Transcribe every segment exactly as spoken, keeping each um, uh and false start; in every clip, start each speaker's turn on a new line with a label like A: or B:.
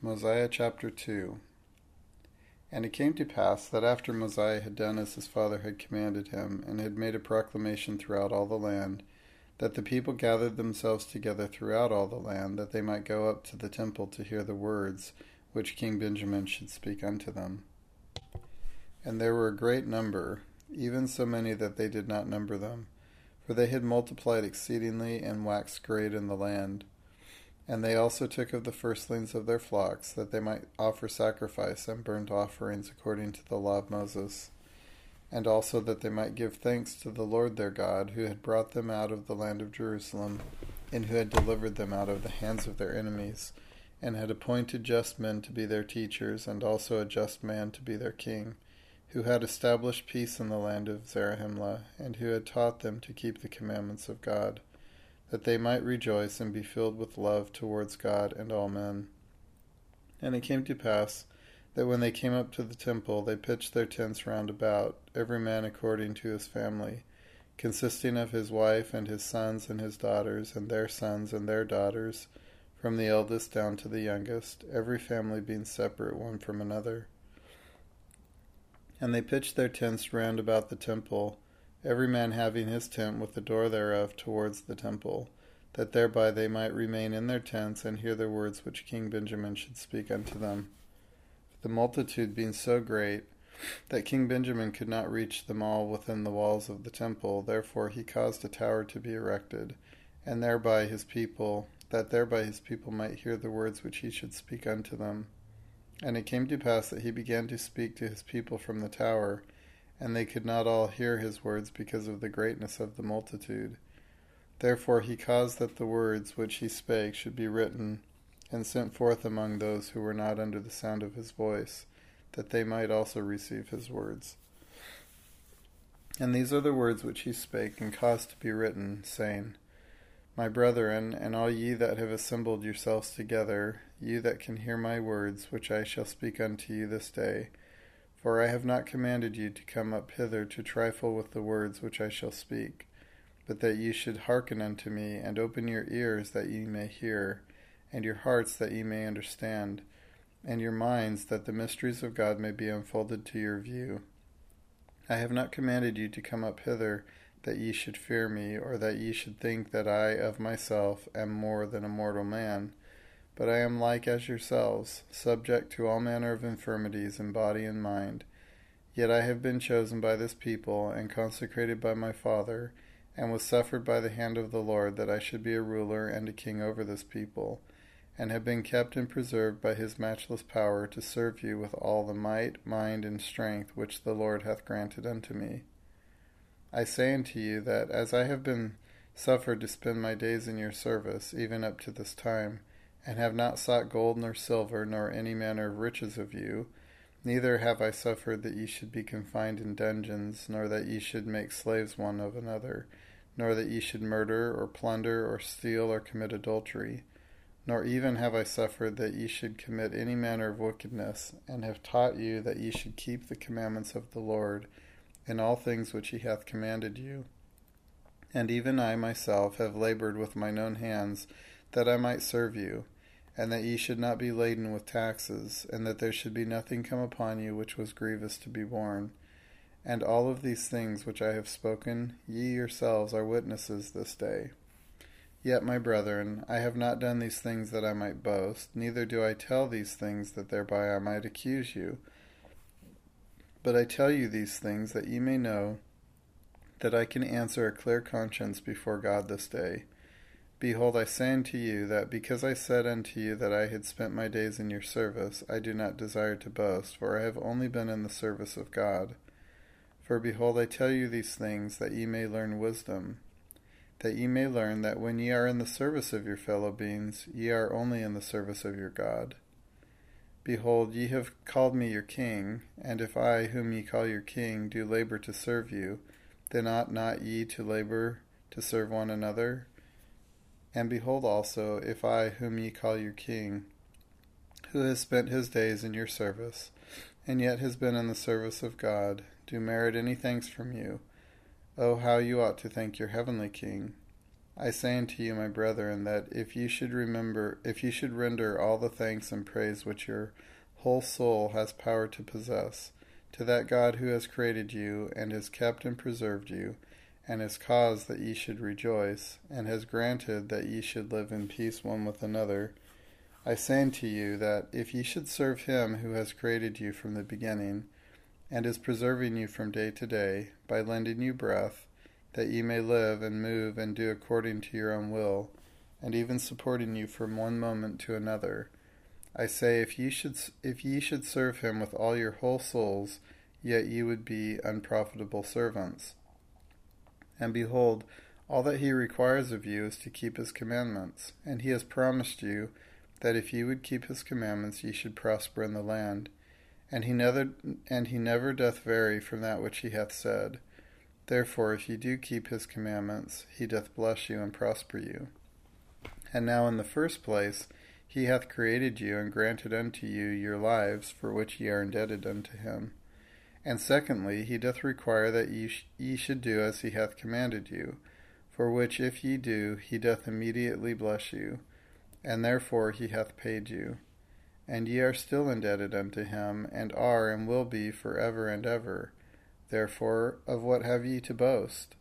A: Mosiah chapter two. And it came to pass that after Mosiah had done as his father had commanded him, and had made a proclamation throughout all the land, that the people gathered themselves together throughout all the land, that they might go up to the temple to hear the words which King Benjamin should speak unto them. And there were a great number, even so many that they did not number them, for they had multiplied exceedingly and waxed great in the land. And they also took of the firstlings of their flocks, that they might offer sacrifice and burnt offerings according to the law of Moses, and also that they might give thanks to the Lord their God, who had brought them out of the land of Jerusalem, and who had delivered them out of the hands of their enemies, and had appointed just men to be their teachers, and also a just man to be their king, who had established peace in the land of Zarahemla, and who had taught them to keep the commandments of God, that they might rejoice and be filled with love towards God and all men. And it came to pass that when they came up to the temple, they pitched their tents round about, every man according to his family, consisting of his wife and his sons and his daughters, and their sons and their daughters, from the eldest down to the youngest, every family being separate one from another. And they pitched their tents round about the temple, every man having his tent with the door thereof towards the temple, that thereby they might remain in their tents and hear the words which King Benjamin should speak unto them. The multitude being so great that King Benjamin could not reach them all within the walls of the temple, therefore he caused a tower to be erected, and thereby his people, that thereby his people might hear the words which he should speak unto them. And it came to pass that he began to speak to his people from the tower, and they could not all hear his words because of the greatness of the multitude. Therefore he caused that the words which he spake should be written, and sent forth among those who were not under the sound of his voice, that they might also receive his words. And these are the words which he spake, and caused to be written, saying, My brethren, and all ye that have assembled yourselves together, ye that can hear my words, which I shall speak unto you this day, for I have not commanded you to come up hither to trifle with the words which I shall speak, but that ye should hearken unto me, and open your ears that ye may hear, and your hearts that ye may understand, and your minds that the mysteries of God may be unfolded to your view. I have not commanded you to come up hither that ye should fear me, or that ye should think that I of myself am more than a mortal man, but I am like as yourselves, subject to all manner of infirmities in body and mind. Yet I have been chosen by this people, and consecrated by my Father, and was suffered by the hand of the Lord that I should be a ruler and a king over this people, and have been kept and preserved by his matchless power to serve you with all the might, mind, and strength which the Lord hath granted unto me. I say unto you that, as I have been suffered to spend my days in your service, even up to this time, and have not sought gold nor silver, nor any manner of riches of you, neither have I suffered that ye should be confined in dungeons, nor that ye should make slaves one of another, nor that ye should murder, or plunder, or steal, or commit adultery, nor even have I suffered that ye should commit any manner of wickedness, and have taught you that ye should keep the commandments of the Lord, in all things which he hath commanded you. And even I myself have labored with mine own hands, that I might serve you, and that ye should not be laden with taxes, and that there should be nothing come upon you which was grievous to be borne. And all of these things which I have spoken, ye yourselves are witnesses this day. Yet, my brethren, I have not done these things that I might boast, neither do I tell these things that thereby I might accuse you. But I tell you these things that ye may know that I can answer a clear conscience before God this day. Behold, I say unto you, that because I said unto you that I had spent my days in your service, I do not desire to boast, for I have only been in the service of God. For behold, I tell you these things, that ye may learn wisdom, that ye may learn that when ye are in the service of your fellow beings, ye are only in the service of your God. Behold, ye have called me your king, and if I, whom ye call your king, do labor to serve you, then ought not ye to labor to serve one another? And behold also, if I, whom ye call your king, who has spent his days in your service, and yet has been in the service of God, do merit any thanks from you, oh, how you ought to thank your heavenly King. I say unto you, my brethren, that if you should remember, if you should render all the thanks and praise which your whole soul has power to possess, to that God who has created you, and has kept and preserved you, and has caused that ye should rejoice, and has granted that ye should live in peace one with another, I say unto you that if ye should serve him who has created you from the beginning, and is preserving you from day to day, by lending you breath, that ye may live and move and do according to your own will, and even supporting you from one moment to another, I say, if ye should if ye should serve him with all your whole souls, yet ye would be unprofitable servants. And behold, all that he requires of you is to keep his commandments, and he has promised you that if ye would keep his commandments, ye should prosper in the land. And he never and he never doth vary from that which he hath said. Therefore, if ye do keep his commandments, he doth bless you and prosper you. And now in the first place, he hath created you and granted unto you your lives, for which ye are indebted unto him. And secondly, he doth require that ye, sh- ye should do as he hath commanded you, for which if ye do, he doth immediately bless you, and therefore he hath paid you. And ye are still indebted unto him, and are and will be for ever and ever. Therefore, of what have ye to boast?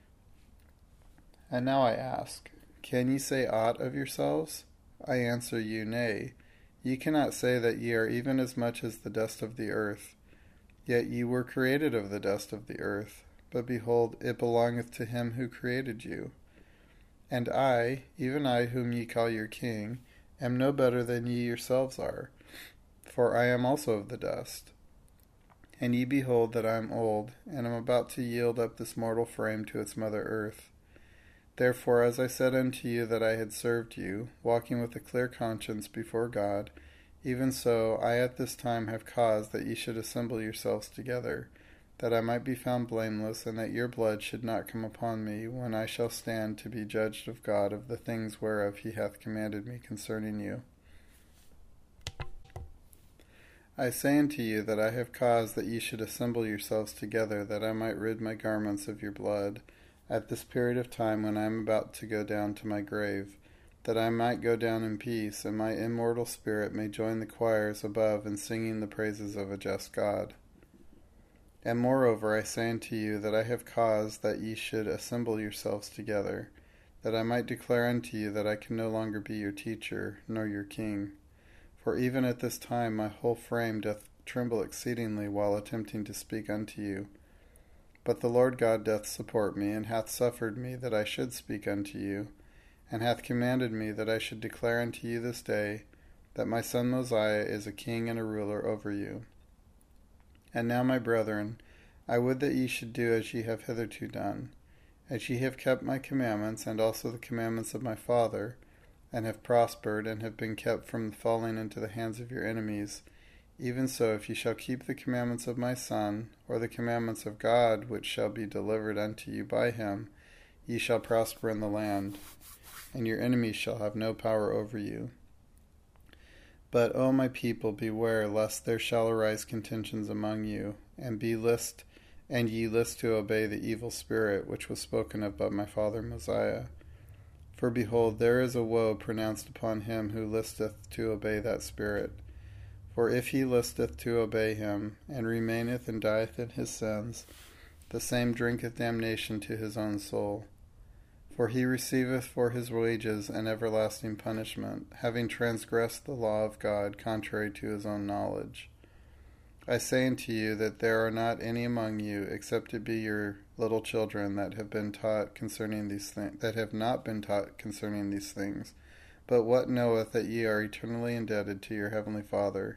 A: And now I ask, can ye say aught of yourselves? I answer you, nay. Ye cannot say that ye are even as much as the dust of the earth. Yet ye were created of the dust of the earth. But behold, it belongeth to him who created you. And I, even I whom ye call your king, am no better than ye yourselves are. For I am also of the dust. And ye behold that I am old, and am about to yield up this mortal frame to its mother earth. Therefore, as I said unto you that I had served you, walking with a clear conscience before God, even so I at this time have caused that ye should assemble yourselves together, that I might be found blameless, and that your blood should not come upon me, when I shall stand to be judged of God of the things whereof he hath commanded me concerning you. I say unto you that I have caused that ye should assemble yourselves together, that I might rid my garments of your blood, at this period of time when I am about to go down to my grave, that I might go down in peace, and my immortal spirit may join the choirs above in singing the praises of a just God. And moreover I say unto you that I have caused that ye should assemble yourselves together, that I might declare unto you that I can no longer be your teacher, nor your king. For even at this time my whole frame doth tremble exceedingly while attempting to speak unto you. But the Lord God doth support me, and hath suffered me that I should speak unto you, and hath commanded me that I should declare unto you this day that my son Mosiah is a king and a ruler over you. And now, my brethren, I would that ye should do as ye have hitherto done, as ye have kept my commandments, and also the commandments of my father, and have prospered, and have been kept from falling into the hands of your enemies. Even so, if ye shall keep the commandments of my Son, or the commandments of God, which shall be delivered unto you by him, ye shall prosper in the land, and your enemies shall have no power over you. But, O my people, beware lest there shall arise contentions among you, and be list, and ye list to obey the evil spirit which was spoken of by my father Mosiah. For behold, there is a woe pronounced upon him who listeth to obey that spirit. For if he listeth to obey him, and remaineth and dieth in his sins, the same drinketh damnation to his own soul. For he receiveth for his wages an everlasting punishment, having transgressed the law of God contrary to his own knowledge. I say unto you that there are not any among you, except it be your little children, that have been taught concerning these things, that have not been taught concerning these things. But what knoweth that ye are eternally indebted to your heavenly Father,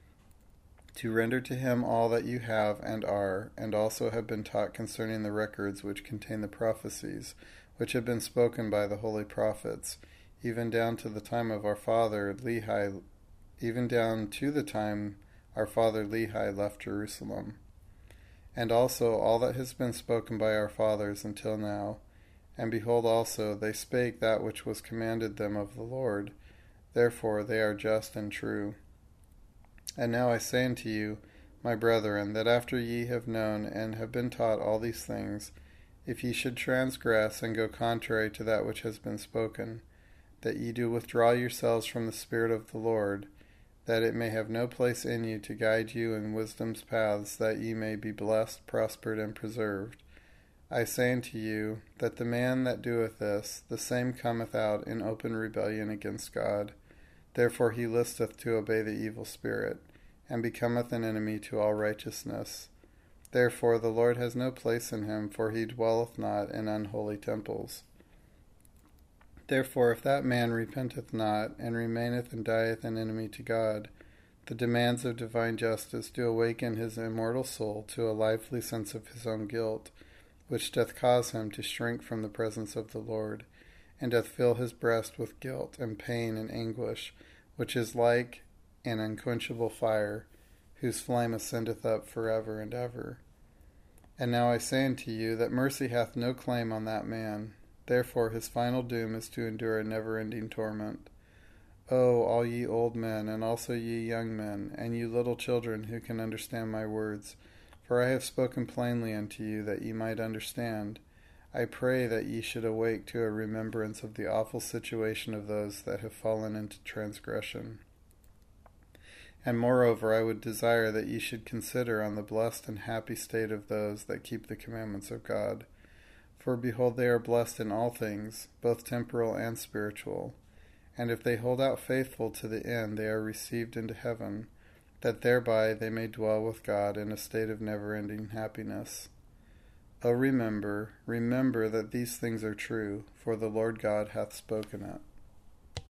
A: to render to him all that you have and are, and also have been taught concerning the records which contain the prophecies, which have been spoken by the holy prophets, even down to the time of our father Lehi, even down to the time our father Lehi left Jerusalem, and also all that has been spoken by our fathers until now. And behold also, they spake that which was commanded them of the Lord. Therefore they are just and true. And now I say unto you, my brethren, that after ye have known and have been taught all these things, if ye should transgress and go contrary to that which has been spoken, that ye do withdraw yourselves from the Spirit of the Lord, that it may have no place in you to guide you in wisdom's paths, that ye may be blessed, prospered, and preserved. I say unto you, that the man that doeth this, the same cometh out in open rebellion against God. Therefore he listeth to obey the evil spirit, and becometh an enemy to all righteousness. Therefore the Lord has no place in him, for he dwelleth not in unholy temples. Therefore if that man repenteth not, and remaineth and dieth an enemy to God, the demands of divine justice do awaken his immortal soul to a lively sense of his own guilt, which doth cause him to shrink from the presence of the Lord, and doth fill his breast with guilt and pain and anguish, which is like an unquenchable fire, whose flame ascendeth up for ever and ever. And now I say unto you, that mercy hath no claim on that man. Therefore his final doom is to endure a never-ending torment. O all ye old men, and also ye young men, and ye little children who can understand my words, for I have spoken plainly unto you, that ye might understand. I pray that ye should awake to a remembrance of the awful situation of those that have fallen into transgression. And moreover, I would desire that ye should consider on the blessed and happy state of those that keep the commandments of God. For behold, they are blessed in all things, both temporal and spiritual. And if they hold out faithful to the end, they are received into heaven, that thereby they may dwell with God in a state of never-ending happiness. O remember, remember that these things are true, for the Lord God hath spoken it.